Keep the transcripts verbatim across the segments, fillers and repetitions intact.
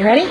you ready?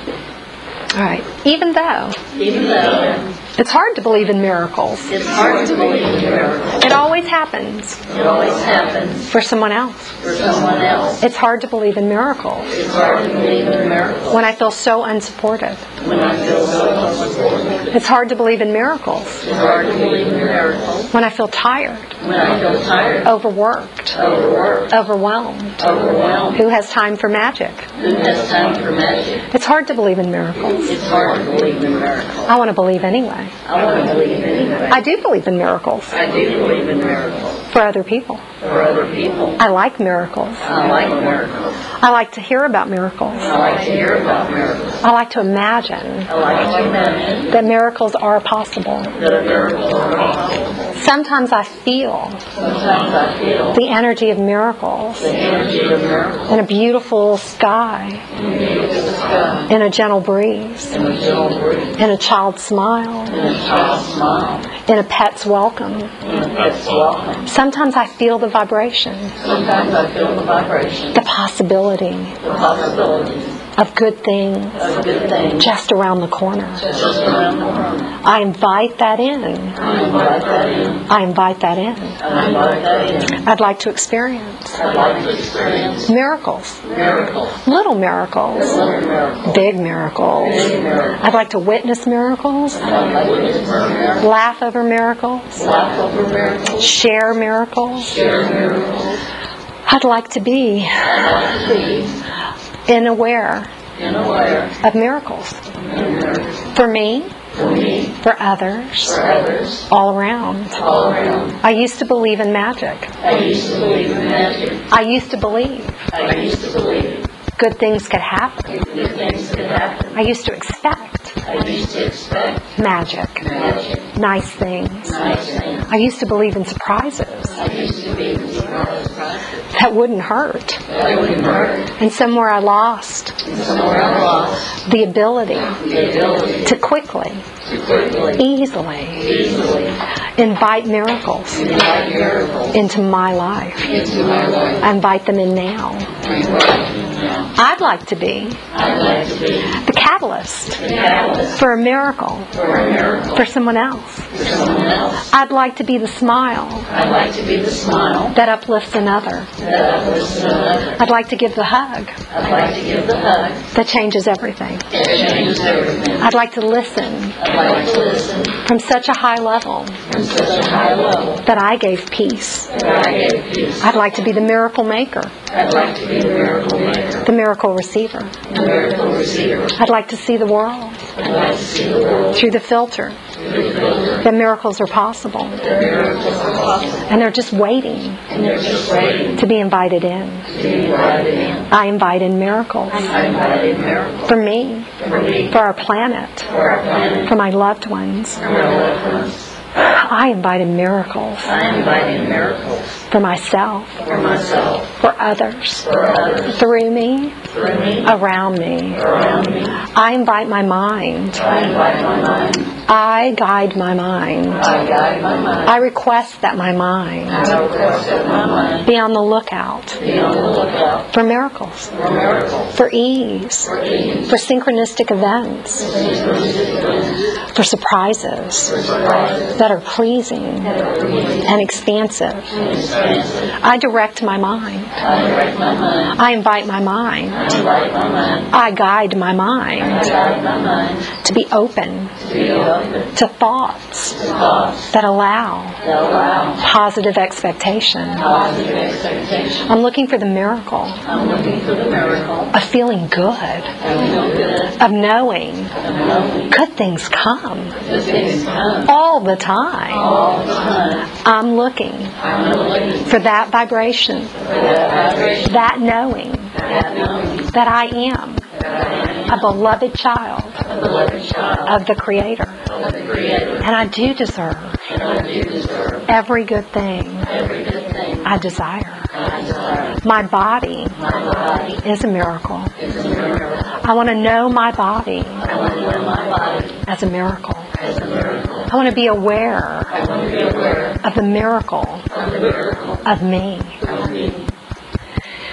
All right. Even though, Even though it's hard to believe in miracles, it's hard to believe in miracles, it always happens it always happens for someone else. for someone else. It's hard to believe in miracles It's hard to believe in miracles when I feel so unsupported. when I feel so unsupported. It's hard to believe in miracles It's hard to believe in miracles when I feel tired, when I feel tired, overworked, overworked, overwhelmed. overwhelmed. Who has time for magic? Who has time for magic? It's hard to believe in miracles. It's hard to believe in miracles. I want to believe anyway. I want to believe anyway. I do believe in miracles I do believe in miracles for other people. for other people. I like miracles. I like miracles. I like to hear about miracles. I like to hear about miracles. I like to imagine I like to imagine that miracles are possible. that a miracle is possible. Sometimes I feel Sometimes I feel the energy of miracles the energy of miracles in a beautiful sky, in the beautiful sky, in a gentle breeze, in the gentle breeze, in a child's smile, in a child's smile, in a pet's welcome. in a pet's welcome. Sometimes I feel the vibration, Sometimes I feel the vibration, the possibility the possibility of good things of good things just around the corner. just around the corner. I invite that in. I invite that in. I invite that in. I invite that in. I'd like to experience I'd like to experience miracles, miracles, little miracles, little miracles, big miracles. big miracles. I'd like to witness miracles, I'd like to witness miracles, laugh over miracles, laugh over miracles, share miracles. share miracles. I'd like to be I'd like to be in aware in aware of miracles of miracles for me, for me, for others, for others, all around. all around. I used to believe in magic. I used to believe in magic. I used to believe I used to believe good things could happen. good things could happen. I used to expect I used to expect magic, magic, nice things. nice things. I used to believe in surprises I used to be surprised that wouldn't hurt. that wouldn't hurt. And somewhere I lost And somewhere I lost the ability the ability to quickly, to quickly, easily easily invite miracles invite miracles into my life. into my life. I invite them in now. I invite them now. I'd like to be I'd like to be the catalyst the catalyst for a miracle for a miracle for someone else. for someone else. I'd like to be the smile I'd like to be the smile that uplifts another. that uplifts another. I'd like to give the hug I'd like to give the hug that changes everything. that changes everything. I'd like to listen I'd like to listen from such a high level from such a high level that I gave peace. that I gave peace. I'd like to be the miracle maker, I'd like to be the miracle maker, the miracle receiver. the miracle receiver. I'd like to see the world I'd like to see the world through the filter through the filter that miracles are possible that miracles are possible. and they're just waiting And they're just waiting to be invited in. to be invited in. I invite in miracles I invite in miracles for me, for me, for our planet, for our planet, for my loved ones. for my loved ones. I invite in miracles I invite in miracles for myself, for myself, for others, for others, through me, through me, around me. around me. I invite my mind. I invite my mind. I guide my mind. I guide my mind. I request that my mind I request that my mind be on the lookout be on the lookout for miracles, for miracles, for ease, for ease, for synchronistic events, for surprises for surprises, that are pleasing and expansive. expansive. I direct my mind. I direct my mind. I invite my mind. I invite my mind. I guide my I mind guide my mind to be open to be open to thoughts to thoughts that allow that allow positive expectation. positive expectation. I'm looking for the miracle I'm looking for the miracle of feeling good, of feel good, of knowing of knowing good things come good things come all the time. all the time. I'm looking I'm looking for that vibration, for that vibration, that knowing that knowing that I am that I am a beloved child a beloved child of the Creator. of the Creator, And I do deserve and I do deserve every good thing every good thing I desire. I desire. My body My body is a miracle. is a miracle. I want to know my body I want to know my body as a miracle. as a miracle. I want to be aware I want to be aware of the miracle of the miracle of me. of me.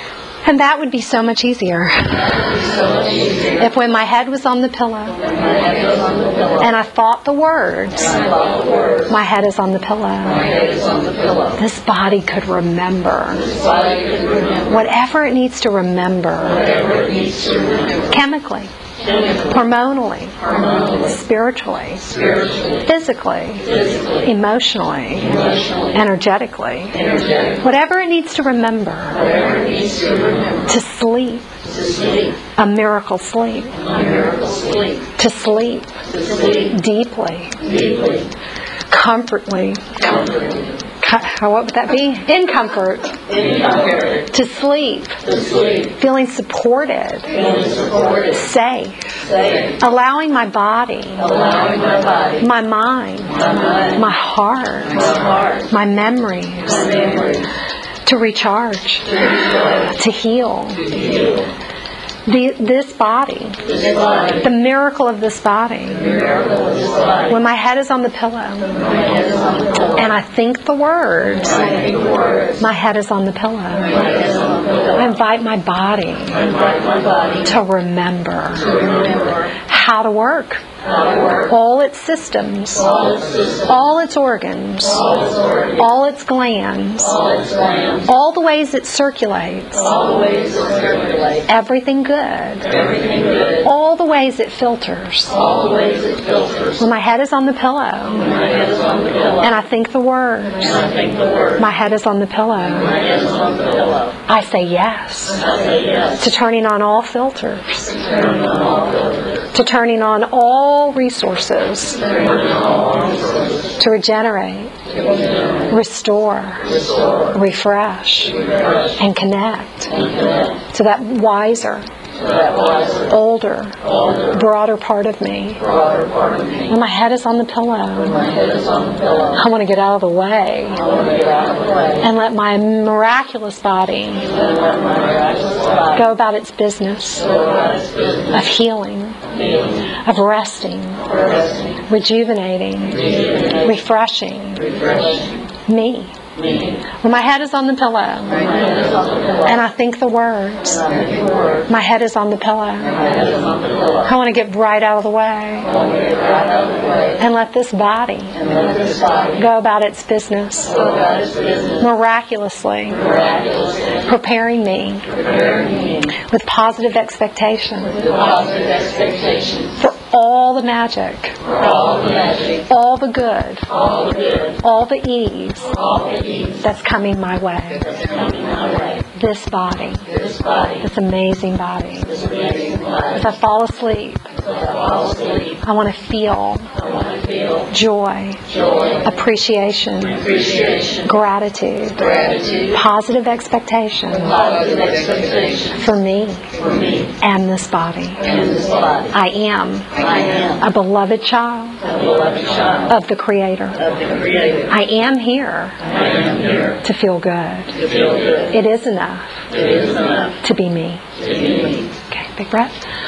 And that would be so much easier So much easier. if when my head was on the pillow My head was on the pillow. and I thought the words, I thought the words. my head is on the pillow, My head is on the pillow. this body could remember This body could remember whatever it needs to remember whatever it needs to remember. chemically, Chemically, hormonally, hormonally, spiritually, spiritually, physically, physically, emotionally, emotionally, energetically, energetically. whatever it needs to remember Whatever it needs to remember. to sleep, To sleep. a miracle sleep, A miracle sleep. to sleep To sleep deeply, deeply. comfortably. Comfortably. Co- How, what would that be? In comfort. In comfort. To sleep, To sleep. feeling supported, Feeling supported. safe, Safe. allowing my body, Allowing my body. my mind, My mind. my heart, My heart. my memories My memories. to recharge, To rejoice. to heal. To heal. The, this body, This body. the miracle of this body, The miracle of this body. when my head is on the pillow My head is on the pillow. and I think the words, I think the words. my head is on the pillow. My head is on the pillow. I invite my body I invite my body to remember to remember how to work, how to work all its systems, all its systems, all its organs, all its organs, all its glands, all its glands, all the ways it circulates, all the ways it circulates, everything good, everything good, all the ways it filters. all the ways it filters. When my head is on the pillow My head is on the pillow. and I think the words, And I think the words. my head is on the pillow, My head is on the pillow. I say yes I say yes. to turning on all filters, Turning on all filters. to turning on all resources Turning on all resources. to regenerate, restore, Restore. refresh, Refresh. and connect And connect. to that wiser, To that wiser, older, older, broader part of me. broader part of me. When my head is on the pillow, My head is on the pillow. I want to get out of the way I want to get out of the way. and let my miraculous body And let my miraculous body go about its business go about its business. of healing, Healing. of resting, Resting. rejuvenating, Rejuvenating. refreshing Refreshing. me. Me. When my head is on the pillow My head is on the pillow. and I think the words, And I think the words. my head is on the pillow. My head is on the pillow. I want to get right out of the way I want to get right out of the way. and let this body And let this body go about its business go about its business. miraculously, Miraculously. preparing me Preparing me with positive expectation with positive expectations for all the magic, for all the magic, all the good, all the good, all the ease all the ease that's coming my way. that's coming my way. This body, This body, this amazing body. this amazing body, As I fall asleep, as I fall asleep, I want to feel I want to feel joy, joy, appreciation, appreciation, gratitude, gratitude, positive expectation positive expectation for me for me and this body. and this body. I am I am a beloved child a beloved child of the Creator. of the Creator. I am here I am here to feel good. to feel good. It is enough It is enough to be me. to be me. Okay, big breath.